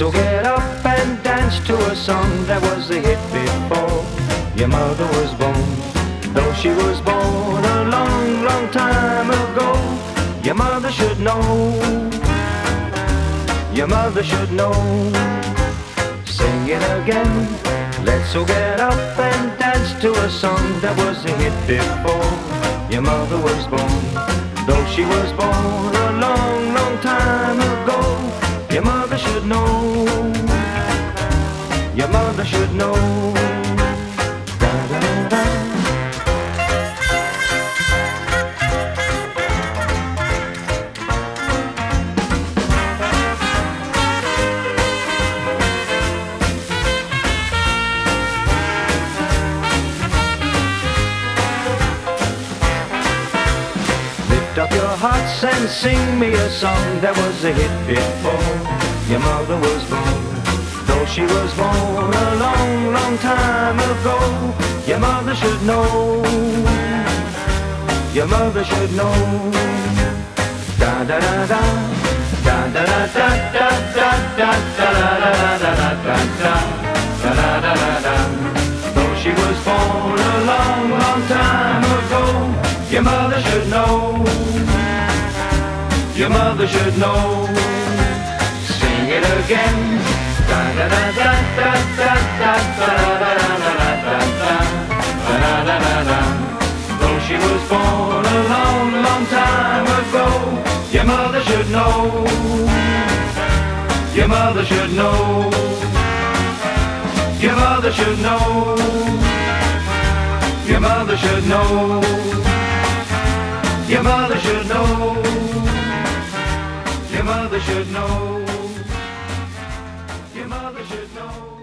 So get up and dance to a song that was a hit before your mother was born. Though she was born a long, long time ago, your mother should know. Your mother should know. Sing it again. Let's all get up and dance to a song that was a hit before your mother was born. Though she was born a long, long time ago, your mother should know. Your mother should know. Da, da, da. Lift up your hearts and sing me a song that was a hit before your mother was born. Though she was born a long, long time ago, your mother should know. Your mother should know. Da da da da. Da da da da da da da da da da da da da da da da da. Though she was born a long, long time ago, your mother should know. Your mother should know. Sing it again. Da da da da da da da da da da da da da. Though she was born a long, long time ago, your mother should know. Your mother should know. Your mother should know. Your mother should know. Your mother should know. Your mother should know. Your mother should know.